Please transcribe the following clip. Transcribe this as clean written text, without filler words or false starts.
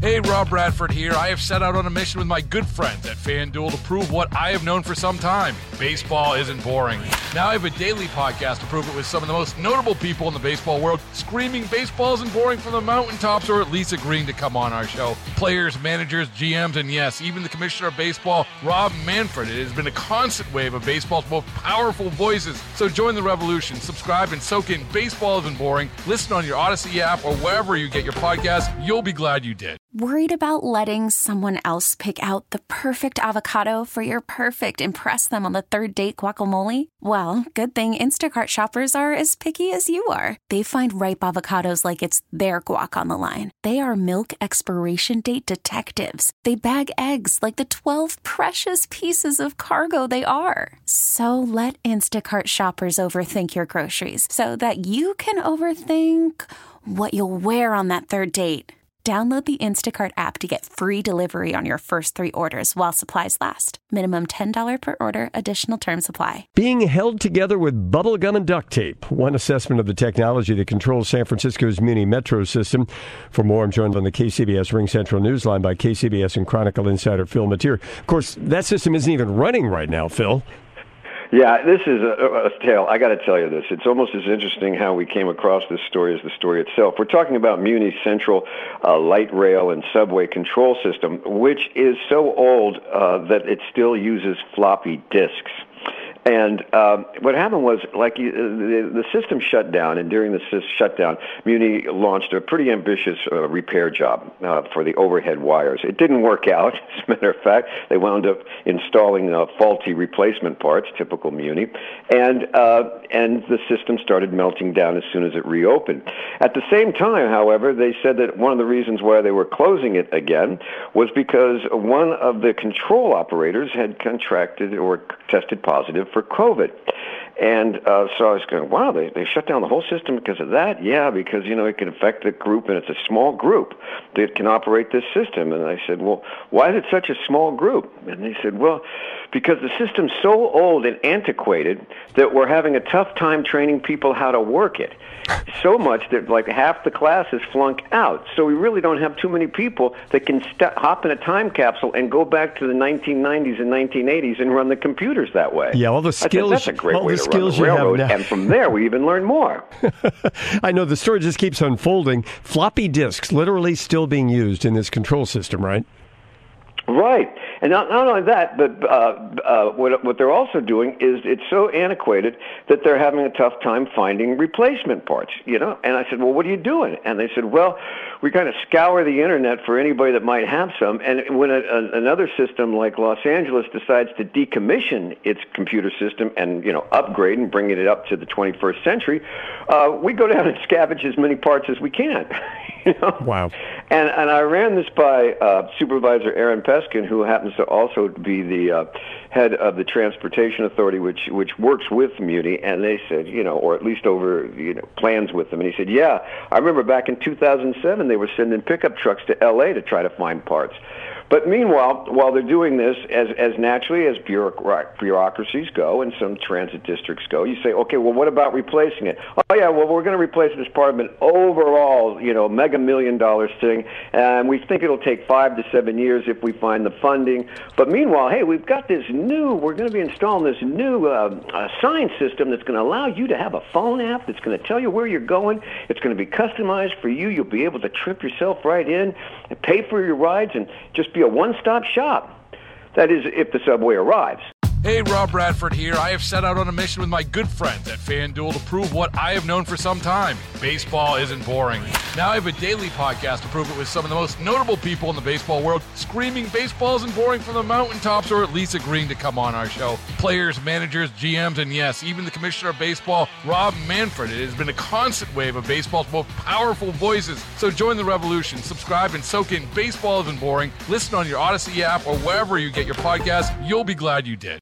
Hey, Rob Bradford here. I have set out on a mission with my good friends at FanDuel to prove what I have known for some time. Baseball isn't boring. Now I have a daily podcast to prove it with some of the most notable people in the baseball world, screaming baseball isn't boring from the mountaintops, or at least agreeing to come on our show. Players, managers, GMs, and yes, even the commissioner of baseball, Rob Manfred. It has been a constant wave of baseball's most powerful voices. So join the revolution. Subscribe and soak in Baseball Isn't Boring. Listen on your Odyssey app or wherever you get your podcasts. You'll be glad you did. Worried about letting someone else pick out the perfect avocado for your perfect impress them on the third date guacamole? Well, good thing Instacart shoppers are as picky as you are. They find ripe avocados like it's their guac on the line. They are milk expiration date detectives. They bag eggs like the 12 precious pieces of cargo they are. So let Instacart shoppers overthink your groceries so that you can overthink what you'll wear on that third date. Download the Instacart app to get free delivery on your first 3 orders while supplies last. Minimum $10 per order. Additional terms apply. Being held together with bubble gum and duct tape. One assessment of the technology that controls San Francisco's Muni Metro system. For more, I'm joined on the KCBS Ring Central Newsline by KCBS and Chronicle insider Phil Matier. Of course, that system isn't even running right now, Phil. Yeah, this is a tale. I got to tell you this. It's almost as interesting how we came across this story as the story itself. We're talking about Muni's central light rail and subway control system, which is so old that it still uses floppy disks. And what happened was, like, the system shut down, and during the shutdown, Muni launched a pretty ambitious repair job for the overhead wires. It didn't work out. As a matter of fact, they wound up installing faulty replacement parts, typical Muni, and the system started melting down as soon as it reopened. At the same time, however, they said that one of the reasons why they were closing it again was because one of the control operators had contracted or tested positive for COVID. And so I was going, wow, they shut down the whole system because of that? Yeah, because, it can affect the group, and it's a small group that can operate this system. And I said, well, why is it such a small group? And they said, well, because the system's so old and antiquated that we're having a tough time training people how to work it. So much that like half the classes flunk out. So we really don't have too many people that can hop in a time capsule and go back to the 1990s and 1980s and run the computers that way. Yeah, all the skills. That's a great way to run the railroad. And from there, we even learn more. I know the story just keeps unfolding. Floppy disks literally still being used in this control system, right? Right. And not only that, but what they're also doing is it's so antiquated that they're having a tough time finding replacement parts, And I said, well, what are you doing? And they said, well, we kind of scour the Internet for anybody that might have some. And when another system like Los Angeles decides to decommission its computer system and, upgrade and bring it up to the 21st century, we go down and scavenge as many parts as we can. Wow. And I ran this by Supervisor Aaron Peskin, who happens to also be the head of the Transportation Authority, which works with Muni, and they said, or at least over plans with them. And he said, yeah, I remember back in 2007 they were sending pickup trucks to L.A. to try to find parts. But meanwhile, while they're doing this, as naturally as bureaucracies go and some transit districts go, you say, okay, well, what about replacing it? Oh, yeah, well, we're going to replace it as part of an overall, mega $1 million thing, and we think it'll take 5 to 7 years if we find the funding. But meanwhile, hey, we're going to be installing this new sign system that's going to allow you to have a phone app that's going to tell you where you're going. It's going to be customized for you. You'll be able to trip yourself right in and pay for your rides and just be a one-stop shop. That is, if the subway arrives. Hey, Rob Bradford here. I have set out on a mission with my good friends at FanDuel to prove what I have known for some time. Baseball isn't boring. Now I have a daily podcast to prove it with some of the most notable people in the baseball world, screaming baseball isn't boring from the mountaintops, or at least agreeing to come on our show. Players, managers, GMs, and yes, even the commissioner of baseball, Rob Manfred. It has been a constant wave of baseball's most powerful voices. So join the revolution. Subscribe and soak in Baseball Isn't Boring. Listen on your Odyssey app or wherever you get your podcasts. You'll be glad you did.